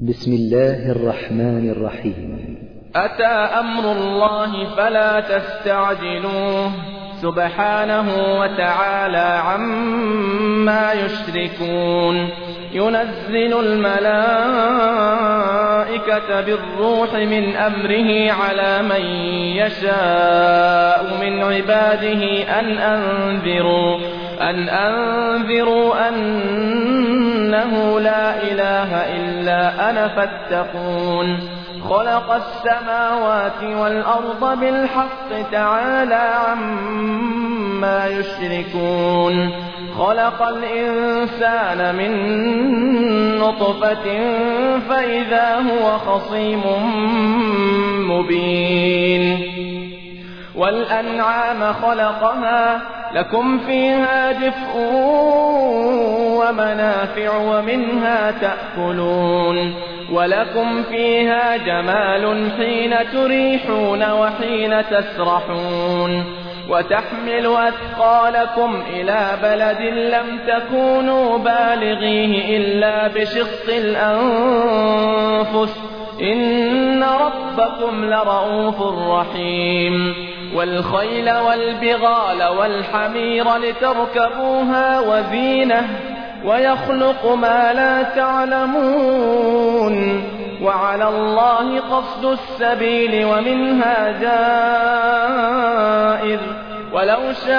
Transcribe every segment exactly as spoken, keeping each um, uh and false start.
بسم الله الرحمن الرحيم. أتى أمر الله فلا تستعجلوه سبحانه وتعالى عما يشركون. ينزل الملائكة بالروح من أمره على من يشاء من عباده أن أنذروا أن أنذروا أنه لا إله إلا أنا فاتقون. خلق السماوات والأرض بالحق تعالى عما يشركون. خلق الإنسان من نطفة فإذا هو خصيم مبين. والأنعام خلقها لكم فيها دفء ومنافع ومنها تأكلون. ولكم فيها جمال حين تريحون وحين تسرحون. وتحمل أثقالكم إلى بلد لم تكونوا بالغيه إلا بشق الأنفس إن ربكم لرؤوف رحيم. والخيل والبغال والحمير لتركبوها وزينة ويخلق ما لا تعلمون. وعلى الله قصد السبيل ومنها جائر ولو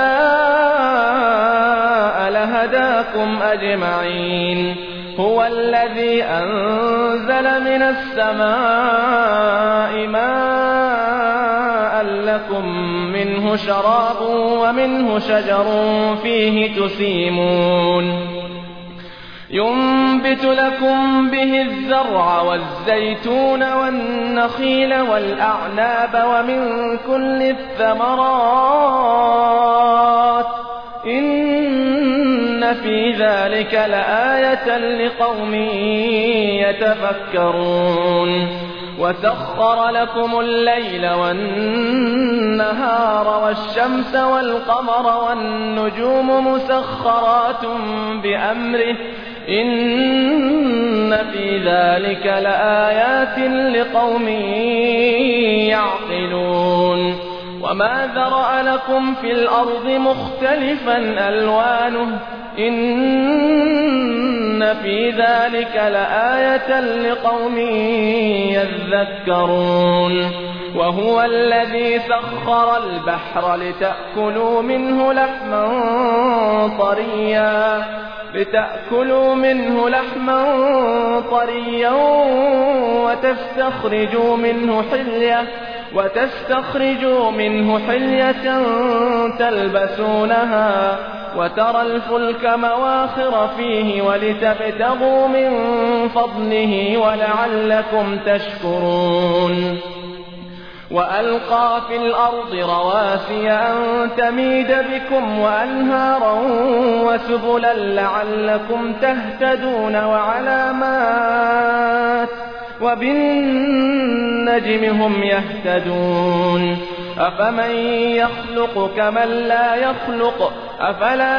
شاء لهداكم أجمعين. هو الذي أنزل من السماء ماء لكم منه شراب ومنه شجر فيه تسيمون. ينبت لكم به الزرع والزيتون والنخيل والأعناب ومن كل الثمرات إن في ذلك لآية لقوم يتفكرون. وسخر لكم الليل والنهار والشمس والقمر والنجوم مسخرات بأمره إن في ذلك لآيات لقوم يعقلون. وما ذرأ لكم في الأرض مختلفا ألوانه إن في ذلك لآية لقوم يذكرون. وهو الذي سخر البحر لتأكلوا منه لحما طريا لتأكلوا منه لحما طريا وتستخرجوا منه حلية وتستخرجوا منه حلية تلبسونها وترى الفلك مواخر فيه ولتبتغوا من فضله ولعلكم تشكرون. وألقى في الأرض رواسي أن تميد بكم وأنهارا وسبلا لعلكم تهتدون وعلامات وبالنجم هم يهتدون. أفمن يخلق كمن لا يخلق أفلا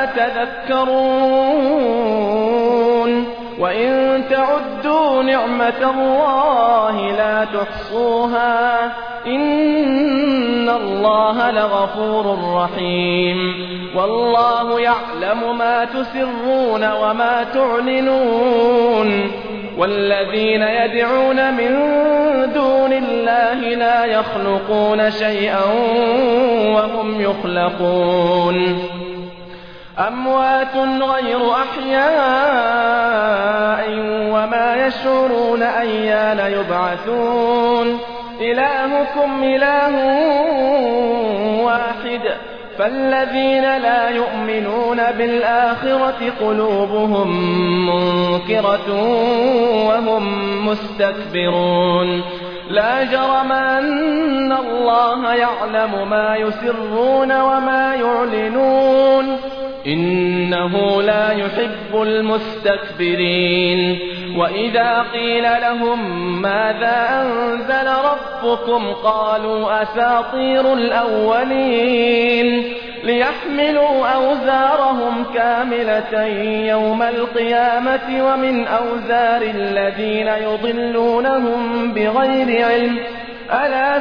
تذكرون. وإن تعدوا نعمة الله لا تحصوها إن الله لغفور رحيم. والله يعلم ما تسرون وما تعلنون. والذين يدعون من دون الله لا يخلقون شيئا وهم يخلقون. أموات غير أحياء وما يشعرون أيان يبعثون. إلهكم إله واحد فالذين لا يؤمنون بالآخرة قلوبهم منكرة وهم مستكبرون. لا جرم أن الله يعلم ما يسرون وما يعلنون إنه لا يحب المستكبرين. وإذا قيل لهم ماذا أنزل ربكم قالوا أساطير الأولين ليحملوا أوزارهم كاملة يوم القيامة ومن أوزار الذين يضلونهم بغير علم ألا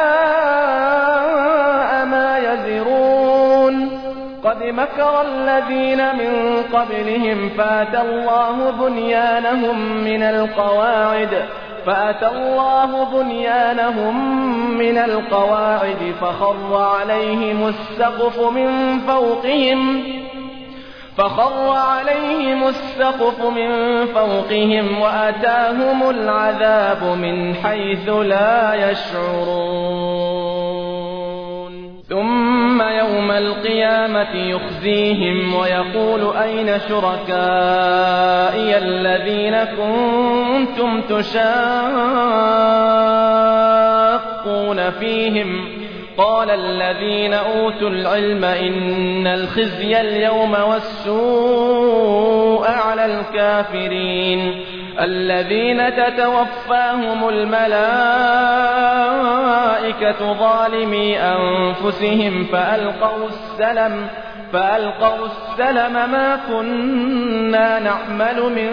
ساء ما يزرون قد مكر الذين من قبلهم فأتى الله بنيانهم من القواعد فأتى الله بنيانهم من القواعد فخر عليهم السقف من فوقهم فخر عليهم السقف من فوقهم وأتاهم العذاب من حيث لا يشعرون ثم يوم القيامة يخزيهم ويقول أين شركائي الذين كنتم تشاقون فيهم قال الذين أوتوا العلم إن الخزي اليوم والسوء على الكافرين الذين تتوفاهم الملائكة ظالمي أنفسهم فألقوا السلم فألقوا السلم ما كنا نعمل من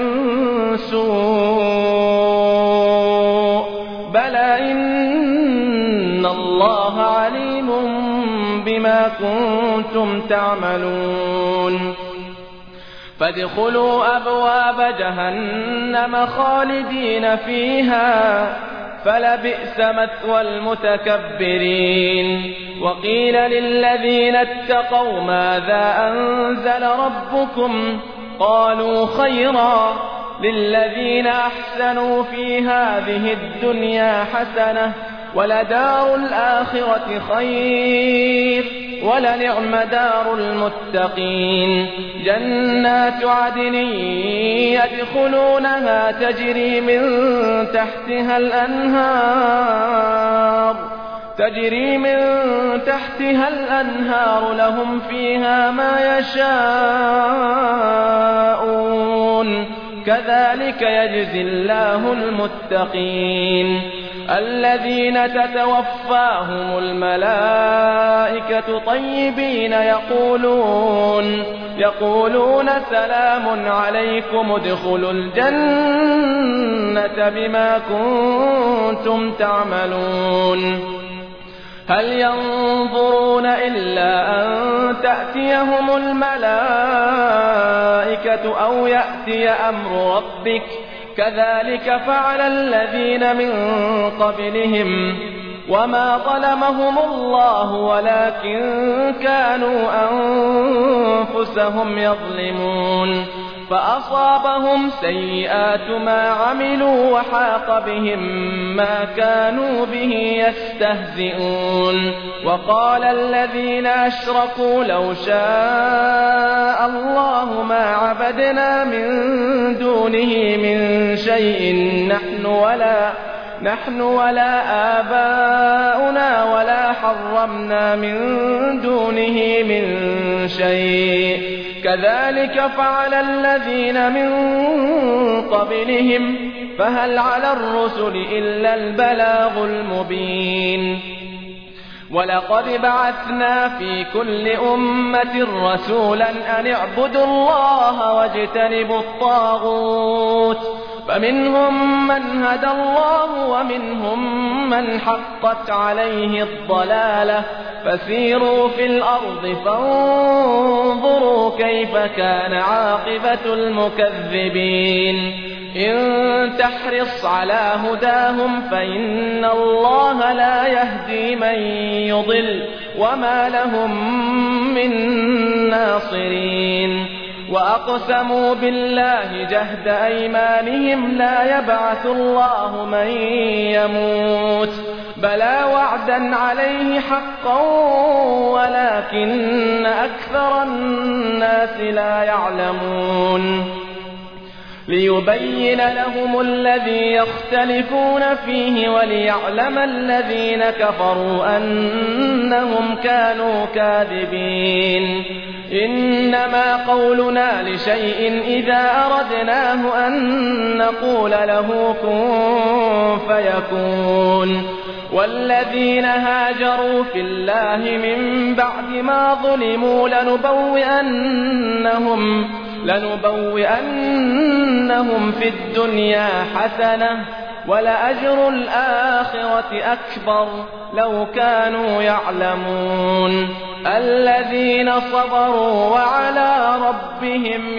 سوء بلى إن الله عليم بما كنتم تعملون فادخلوا أبواب جهنم خالدين فيها فلبئس مثوى المتكبرين وقيل للذين اتقوا ماذا أنزل ربكم قالوا خيرا للذين أحسنوا في هذه الدنيا حسنة ولدار الآخرة خير ولنعم دار المتقين جنات عدن يدخلونها تجري من تحتها الأنهار تجري من تحتها الأنهار لهم فيها ما يشاءون كذلك يجزي الله المتقين الذين تتوفاهم الملائكة طيبين يقولون يقولون سلام عليكم ادخلوا الجنة بما كنتم تعملون هل ينظرون إلا أن تأتيهم الملائكة أو يأتي أمر ربك كذلك فعل الذين من قبلهم وما ظلمهم الله ولكن كانوا أنفسهم يظلمون فأصابهم سيئات ما عملوا وحاق بهم ما كانوا به يستهزئون وقال الذين أشركوا لو شاء الله ما عبدنا من دونه من شيء نحن ولا نحن ولا آباؤنا ولا حرمنا من دونه من شيء كذلك فعل الذين من قبلهم فهل على الرسل إلا البلاغ المبين ولقد بعثنا في كل أمة رسولا أن اعبدوا الله واجتنبوا الطاغوت فمنهم من هدى الله ومنهم من حقت عليه الضلالة فسيروا في الأرض فانظروا كيف كان عاقبة المكذبين إن تحرص على هداهم فإن الله لا يهدي من يضل وما لهم من ناصرين وأقسموا بالله جهد أيمانهم لا يبعث الله من يموت بلى وعدا عليه حقا ولكن أكثر الناس لا يعلمون ليبين لهم الذي يختلفون فيه وليعلم الذين كفروا أنهم كانوا كاذبين. إنما قولنا لشيء إذا أردناه أن نقول له كن فيكون. والذين هاجروا في الله من بعد ما ظلموا لنبوئنهم, لنبوئنهم في الدنيا حسنة ولأجر الآخرة أكبر لو كانوا يعلمون. الذين صبروا وعلى ربهم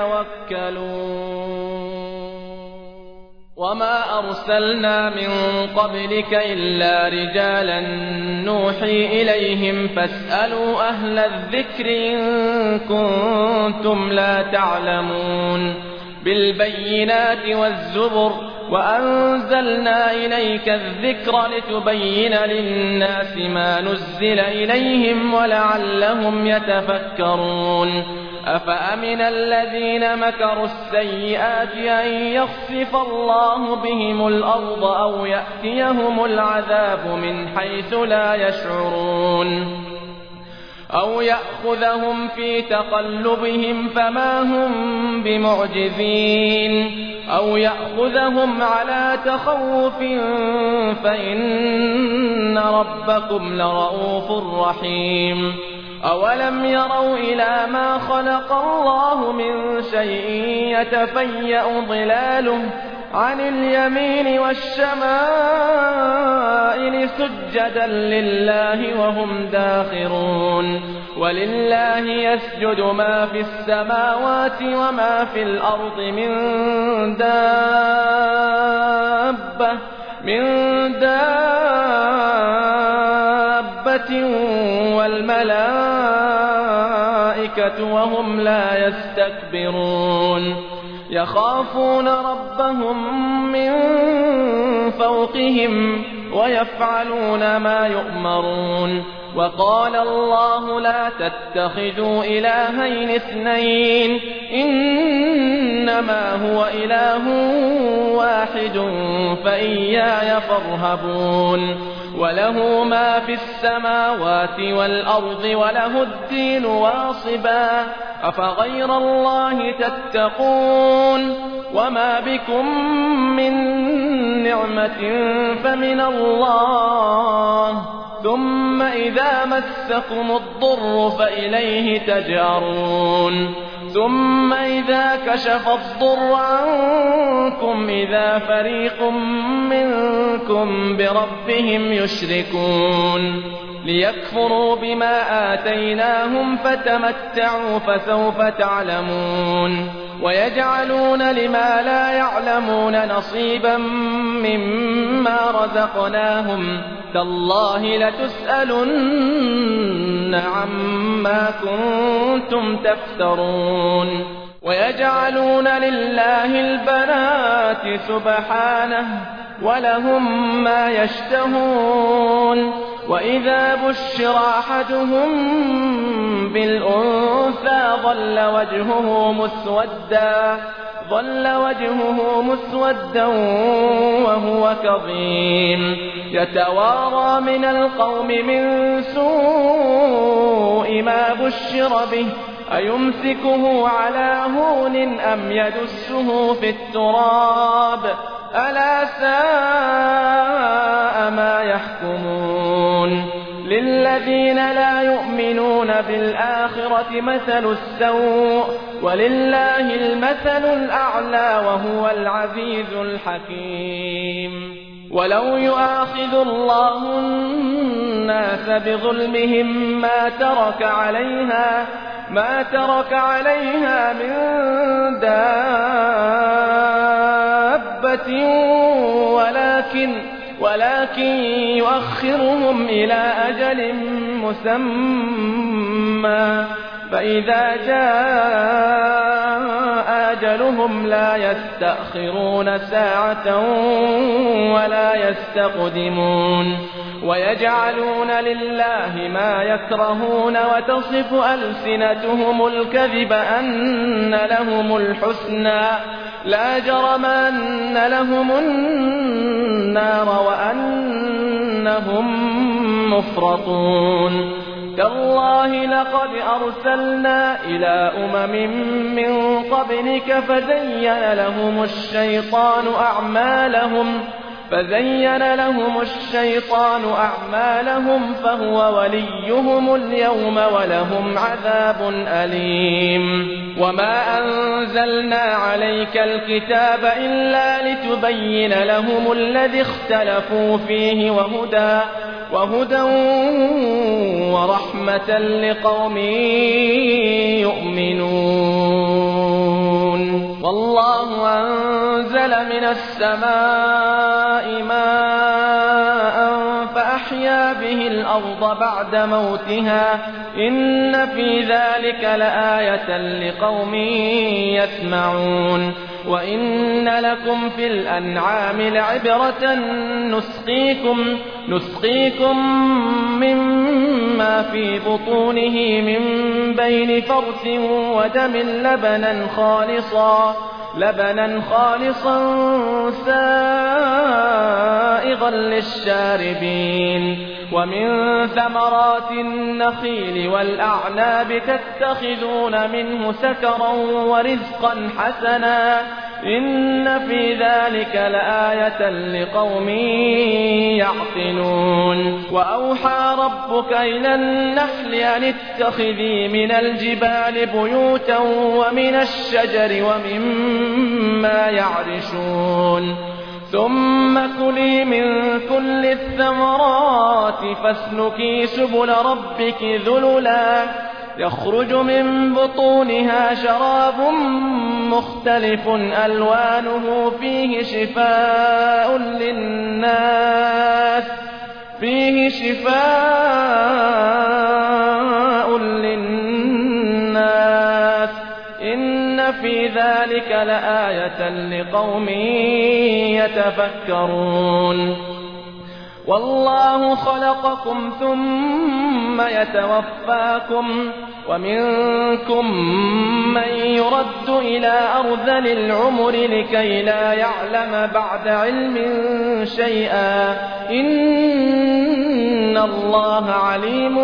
يتوكلون. وما أرسلنا من قبلك إلا رجالا نوحي إليهم فاسألوا أهل الذكر إن كنتم لا تعلمون. بالبينات والزبر وأنزلنا إليك الذكر لتبين للناس ما نزل إليهم ولعلهم يتفكرون. أفأمن الذين مكروا السيئات أن يخسف الله بهم الأرض أو يأتيهم العذاب من حيث لا يشعرون أو يأخذهم في تقلبهم فما هم بمعجزين أو يأخذهم على تخوف فإن ربكم لرؤوف رحيم. أولم يروا إلى ما خلق الله من شيء يتفيأ ظلاله عن اليمين والشمائل سجدا لله وهم داخرون. ولله يسجد ما في السماوات وما في الأرض من دابة من دابة والملائكة وهم لا يستكبرون. يخافون ربهم من فوقهم ويفعلون ما يؤمرون. وقال الله لا تتخذوا إلهين اثنين إنما هو إله واحد فإياي فارهبون. وله ما في السماوات والأرض وله الدين واصبا أفغير الله تتقون. وما بكم من نعمة فمن الله ثم إذا مسكم الضر فإليه تجأرون. ثم إذا كشف الضر عنكم إذا فريق منكم بربهم يشركون. ليكفروا بما آتيناهم فتمتعوا فسوف تعلمون. ويجعلون لما لا يعلمون نصيبا مما رزقناهم تالله لتسألن عما كنتم تفترون. ويجعلون لله البنات سبحانه ولهم ما يشتهون. وإذا بشر أحدهم بالأنثى ظل وجهه مسودا ظل وجهه مسودا وهو كظيم يتوارى من القوم من سوء ما بشر به أيمسكه على هون أم يدسه في التراب ألا ساء ما يحكمون. للذين لا يؤمنون بالآخرة مثل السوء ولله المثل الأعلى وهو العزيز الحكيم. ولو يؤاخذ الله الناس بظلمهم ما ترك عليها ما ترك عليها من دابة ولكن ولكن يؤخرهم إلى أجل مسمى فإذا جاء أجلهم لا يستأخرون ساعة ولا يستقدمون. ويجعلون لله ما يكرهون وتصف ألسنتهم الكذب أن لهم الحسنى لا جرم أن لهم النار وأنهم مفرطون تالله لقد أرسلنا إلى أمم من قبلك فزين لهم الشيطان أعمالهم فزين لهم الشيطان أعمالهم فهو وليهم اليوم ولهم عذاب أليم وما أنزلنا عليك الكتاب إلا لتبين لهم الذي اختلفوا فيه وهدى وهدى ورحمة لقوم يؤمنون والله أنزل من السماء ماء فأحيا به الأرض بعد موتها إن في ذلك لآية لقوم يسمعون وإن لكم في الأنعام لعبرة نسقيكم, نسقيكم مما في بطونه من بين فرث ودم لبنا خالصا لبنا خالصا سائغا للشاربين ومن ثمرات النخيل والأعناب تتخذون منه سكرا ورزقا حسنا إن في ذلك لآية لقوم يعقلون وأوحى ربك إلى النحل أن اتخذي من الجبال بيوتا ومن الشجر ومما يعرشون ثم كلي من كل الثمرات فاسلكي سبل ربك ذللا يخرج من بطونها شراب مختلف ألوانه فيه شفاء للناس فيه شفاء للناس إن في ذلك لآية لقوم يتفكرون والله خلقكم ثم يتوفاكم ومنكم من يرد إلى أرذل العمر لكي لا يعلم بعد علم شيئا إن الله عليم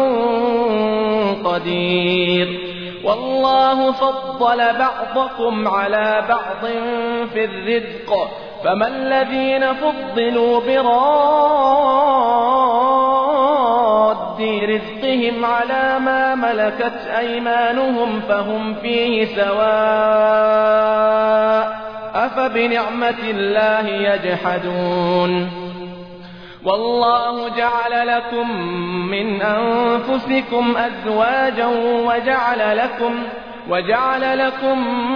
قدير والله فضل بعضكم على بعض في الرزق فما الذين فضلوا براد رزقهم على ما ملكت أيمانهم فهم فيه سواء أفبنعمة الله يجحدون والله جعل لكم من أنفسكم أزواجا وجعل لكم وجعل لكم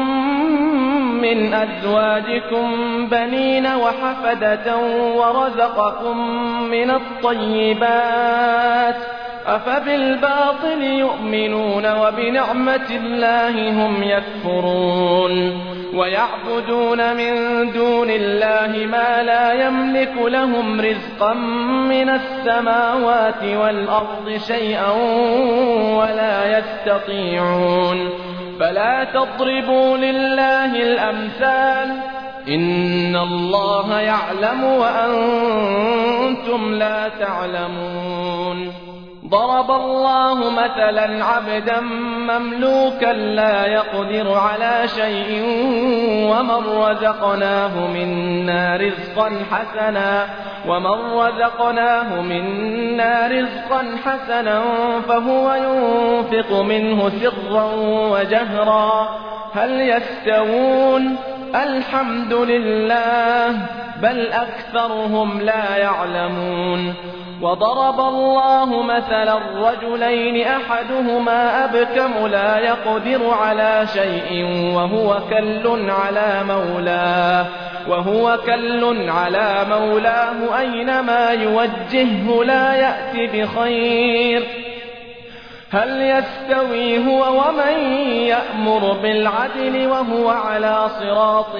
من أزواجكم بنين وحفدة ورزقكم من الطيبات أفبالباطل يؤمنون وبنعمة الله هم يكفرون ويعبدون من دون الله ما لا يملك لهم رزقا من السماوات والأرض شيئا ولا يستطيعون فلا تضربوا لله الأمثال إن الله يعلم وأنتم لا تعلمون ضرب الله مثلا عبدا مملوكا لا يقدر على شيء ومن رزقناه منا رزقا حسنا ومن رزقناه منا رزقا حسنا فهو ينفق منه سرا وجهرا هل يستوون الحمد لله بل أكثرهم لا يعلمون وضرب الله مثلا رجلين أحدهما أبكم لا يقدر على شيء وهو كل على مولاه وهو كل على مولاه أينما يوجهه لا يأتي بخير هل يستوي هو ومن يأمر بالعدل وهو على صراط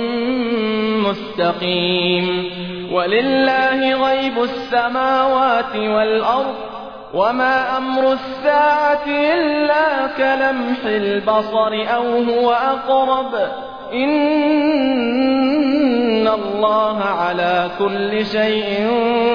مستقيم ولله غيب السماوات والأرض وما أمر الساعة إلا كلمح البصر أو هو أقرب إن الله على كل شيء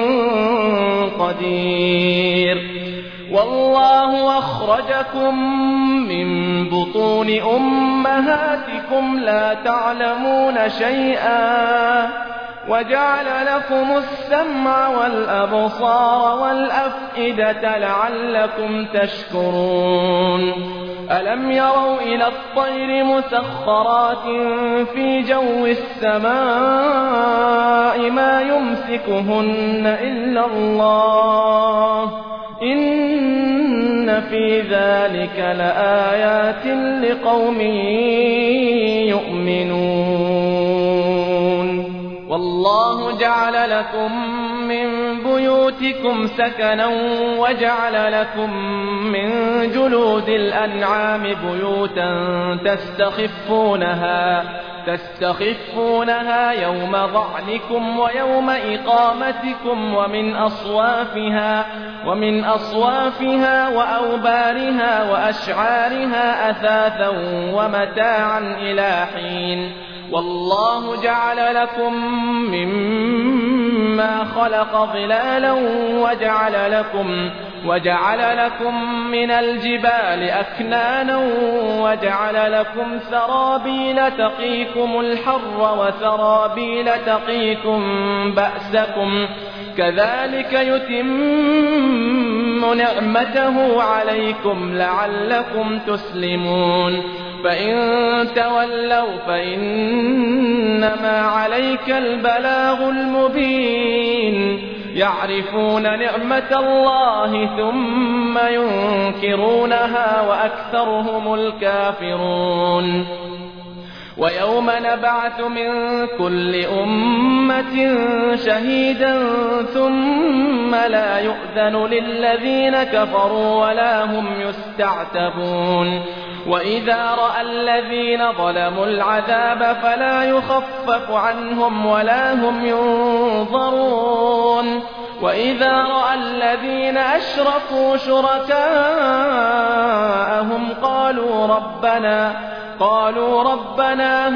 قدير. والله أخرجكم من بطون أمهاتكم لا تعلمون شيئا وجعل لكم السمع والأبصار والأفئدة لعلكم تشكرون. ألم يروا إلى الطير مسخرات في جو السماء ما يمسكهن إلا الله إن في ذلك لآيات لقوم يؤمنون. والله جعل لكم من بيوتكم سكنا وجعل لكم من جلود الأنعام بيوتا تستخفونها تستخفونها يوم ظعنكم ويوم إقامتكم ومن أصوافها ومن أصوافها وأوبارها وأشعارها أثاثا ومتاعا إلى حين. والله جعل لكم مما خلق ظلالا وجعل لكم وجعل لكم من الجبال أكنانا وجعل لكم سرابيل تقيكم الحر وسرابيل تقيكم بأسكم كذلك يتم نعمته عليكم لعلكم تسلمون. فإن تولوا فإنما عليك البلاغ المبين. يعرفون نعمة الله ثم ينكرونها وأكثرهم الكافرون. ويوم نبعث من كل أمة شهيدا ثم لا يؤذن للذين كفروا ولا هم يستعتبون. وإذا رأى الذين ظلموا العذاب فلا يخفف عنهم ولا هم ينظرون. وإذا رأى الذين أشركوا شركاءهم قالوا ربنا قالوا ربنا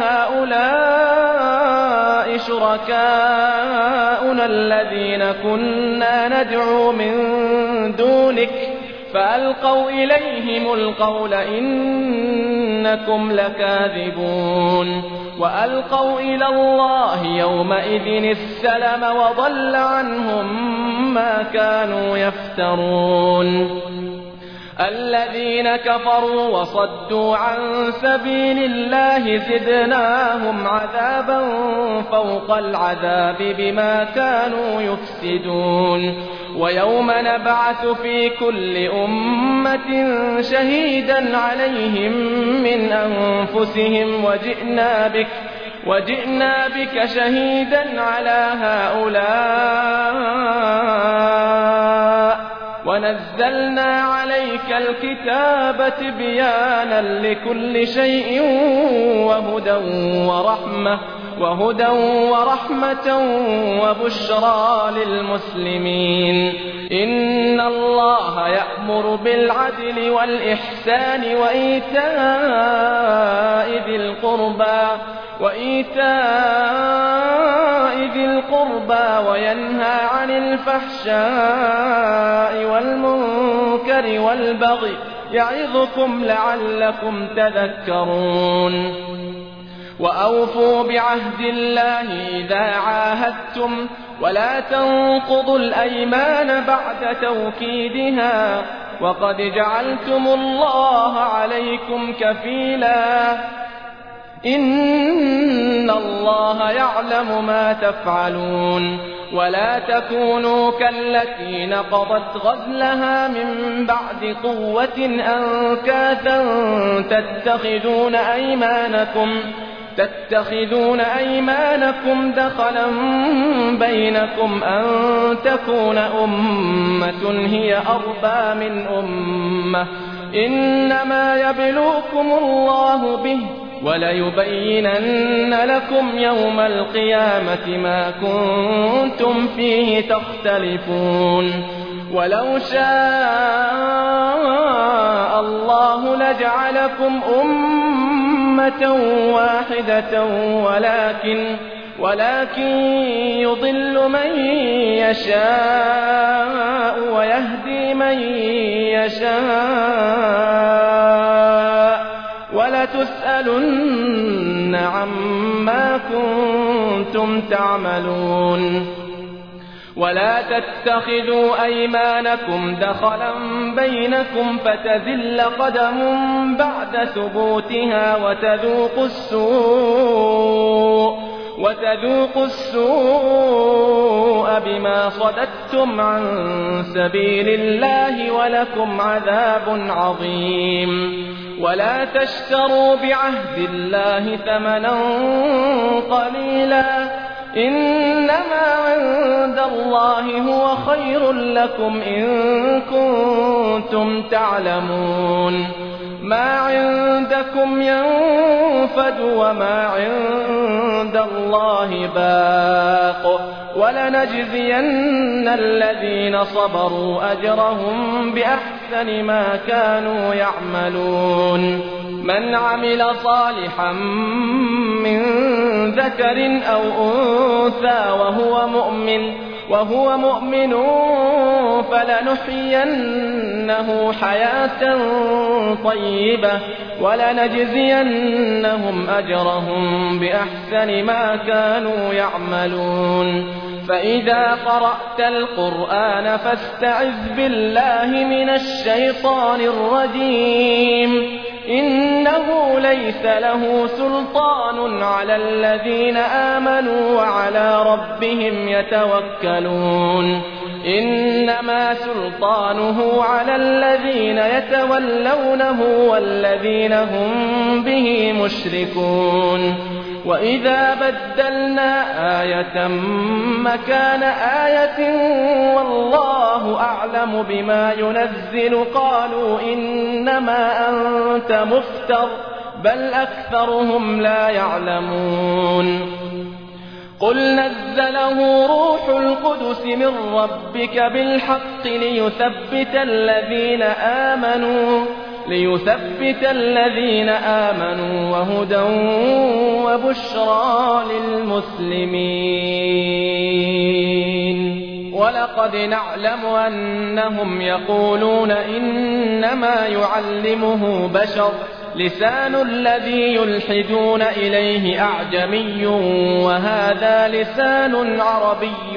هؤلاء شركاؤنا الذين كنا ندعو من دونك فألقوا إليهم القول إنكم لكاذبون. وألقوا إلى الله يومئذ السلم وضل عنهم ما كانوا يفترون. الذين كفروا وصدوا عن سبيل الله زدناهم عذابا فوق العذاب بما كانوا يفسدون. ويوم نبعث في كل أمة شهيدا عليهم من أنفسهم وجئنا بك وجئنا بك شهيدا على هؤلاء ونزلنا عليك الكتاب تبيانا لكل شيء وهدى ورحمة وهدى ورحمة وبشرى للمسلمين. إن الله يأمر بالعدل والإحسان وإيتاء ذي القربى وإيتاء ذي القربى وينهى عن الفحشاء والمنكر والبغي يعظكم لعلكم تذكرون. وأوفوا بعهد الله إذا عاهدتم ولا تنقضوا الأيمان بعد توكيدها وقد جعلتم الله عليكم كفيلا إن الله يعلم ما تفعلون. ولا تكونوا كالتي نقضت غزلها من بعد قوة أنكاثا تتخذون أيمانكم تتخذون أيمانكم دخلا بينكم أن تكون أمة هي أربى من أمة إنما يبلوكم الله به وليبينن لكم يوم القيامة ما كنتم فيه تختلفون. ولو شاء الله لجعلكم أمة أمة واحدة ولكن ولكن يضل من يشاء ويهدي من يشاء ولتسألن عما كنتم تعملون. ولا تتخذوا أيمانكم دخلا بينكم فتزل قدم بعد ثبوتها وتذوقوا السوء وتذوقوا السوء بما صددتم عن سبيل الله ولكم عذاب عظيم. ولا تشتروا بعهد الله ثمنا قليلا إنما عند الله هو خير لكم إن كنتم تعلمون. ما عندكم ينفد وما عند الله باق ولنجزين الذين صبروا أجرهم بأحسن ما كانوا يعملون. من عمل صالحا من ذكر أو أنثى وهو مؤمن وهو مؤمن فلنحيينه حياة طيبة ولنجزينهم أجرهم بأحسن ما كانوا يعملون. فإذا قرأت القرآن فاستعذ بالله من الشيطان الرجيم إنه ليس له سلطان على الذين آمنوا وعلى ربهم يتوكلون. إنما سلطانه على الذين يتولونه والذين هم به مشركون. وإذا بدلنا آية مكان آية والله أعلم بما ينزل قالوا إنما أنت مفتر بل أكثرهم لا يعلمون. قل نزله روح القدس من ربك بالحق ليثبت الذين آمنوا ليثبت الذين آمنوا وهدى وبشرى للمسلمين. ولقد نعلم أنهم يقولون إنما يعلمه بشر لسان الذي يلحدون إليه أعجمي وهذا لسان عربي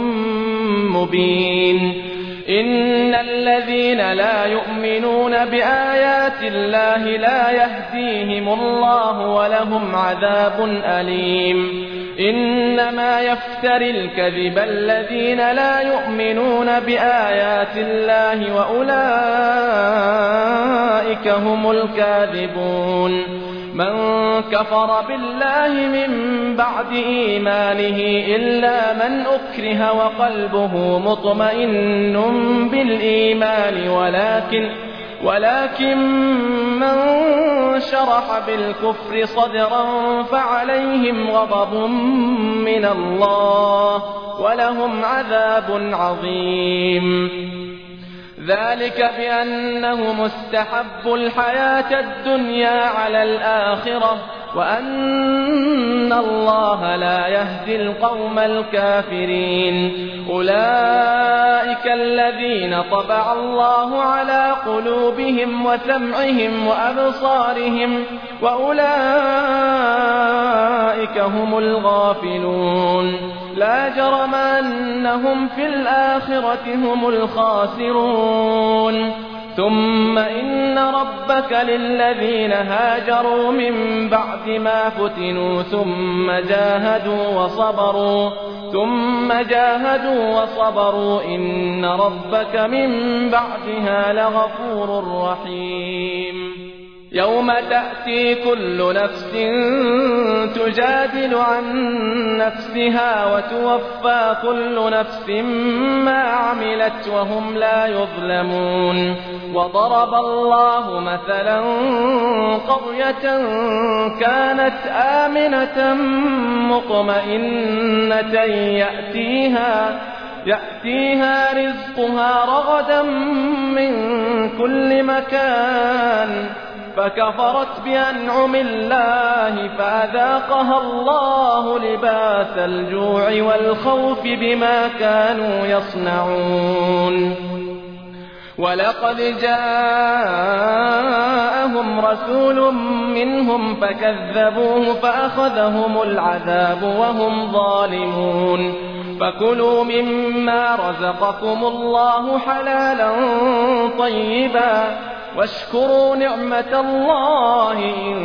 مبين. إن الذين لا يؤمنون بآيات الله لا يهديهم الله ولهم عذاب أليم. إنما يفتري الكذب الذين لا يؤمنون بآيات الله وأولئك هم الكاذبون. من كفر بالله من بعد إيمانه إلا من أكره وقلبه مطمئن بالإيمان ولكن ولكن من شرح بالكفر صدرا فعليهم غضب من الله ولهم عذاب عظيم. ذلك بأنه مستحب الحياة الدنيا على الآخرة وأن الله لا يهدي القوم الكافرين. أولئك الذين طبع الله على قلوبهم وسمعهم وأبصارهم وأولئك هم الغافلون. لا جرم أنهم في الآخرة هم الخاسرون. ثم إن ربك للذين هاجروا من بعد ما فتنوا ثم جاهدوا وصبروا ثم جاهدوا وصبروا إن ربك من بعدها لغفور رحيم. يوم تأتي كل نفس تجادل عن نفسها وتوفى كل نفس ما عملت وهم لا يظلمون. وضرب الله مثلا قرية كانت آمنة مطمئنة يأتيها يأتيها رزقها رغدا من كل مكان فكفرت بأنعم الله فأذاقها الله لباس الجوع والخوف بما كانوا يصنعون ولقد جاءهم رسول منهم فكذبوه فأخذهم العذاب وهم ظالمون فكلوا مما رزقكم الله حلالا طيبا واشكروا نعمة الله إن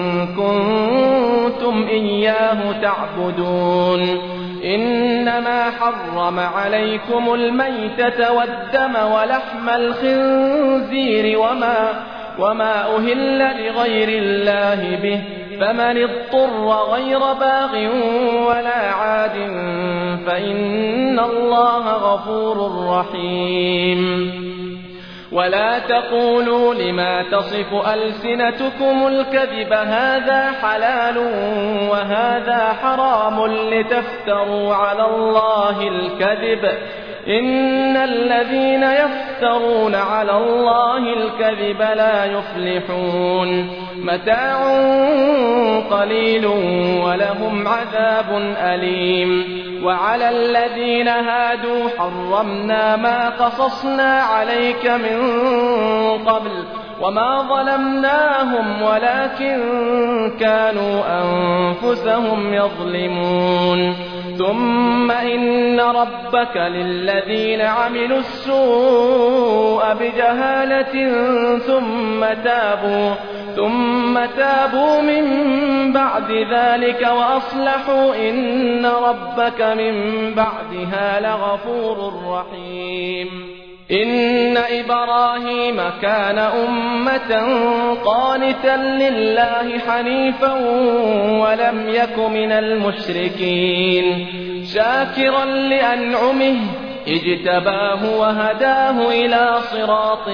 كنتم إياه تعبدون إنما حرم عليكم الميتة والدم ولحم الخنزير وما, وما أهل لغير الله به فمن اضطر غير باغ ولا عاد فإن الله غفور رحيم ولا تقولوا لما تصف ألسنتكم الكذب هذا حلال وهذا حرام لتفتروا على الله الكذب إن الذين يفترون على الله الكذب لا يفلحون متاع قليل ولهم عذاب أليم وعلى الذين هادوا حرمنا ما قصصنا عليك من قبل وما ظلمناهم ولكن كانوا أنفسهم يظلمون ثم إن ربك للذين عملوا السوء بجهالة ثم تابوا ثم تابوا من بعد ذلك وأصلحوا إن ربك من بعدها لغفور رحيم إن إبراهيم كان أمة قانتا لله حنيفا ولم يك من المشركين شاكرا لأنعمه اجتباه وهداه إلى صراط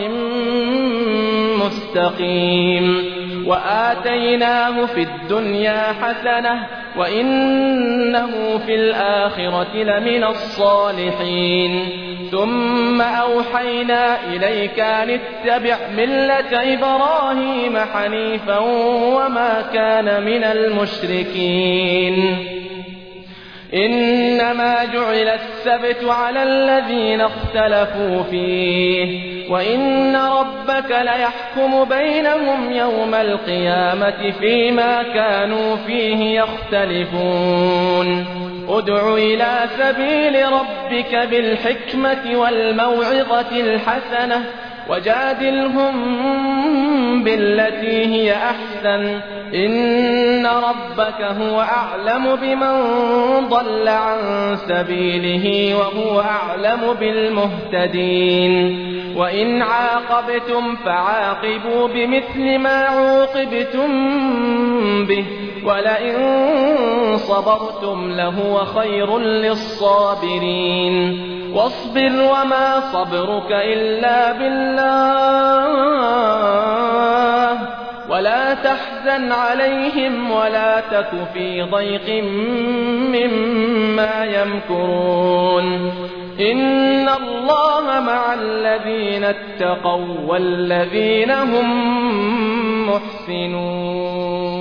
مستقيم وآتيناه في الدنيا حسنة وإنه في الآخرة لمن الصالحين ثم أوحينا إليك أن اتبع ملة إبراهيم حنيفا وما كان من المشركين إنما جعل السبت على الذين اختلفوا فيه وإن ربك ليحكم بينهم يوم القيامة فيما كانوا فيه يختلفون ادع إلى سبيل ربك بالحكمة والموعظة الحسنة وجادلهم بالتي هي أحسن إن ربك هو أعلم بمن ضل عن سبيله وهو أعلم بالمهتدين وإن عاقبتم فعاقبوا بمثل ما عوقبتم به ولئن صبرتم لهو خير للصابرين واصبر وما صبرك إلا بالله ولا تحزن عليهم ولا تك في ضيق مما يمكرون إن الله مع الذين اتقوا والذين هم محسنون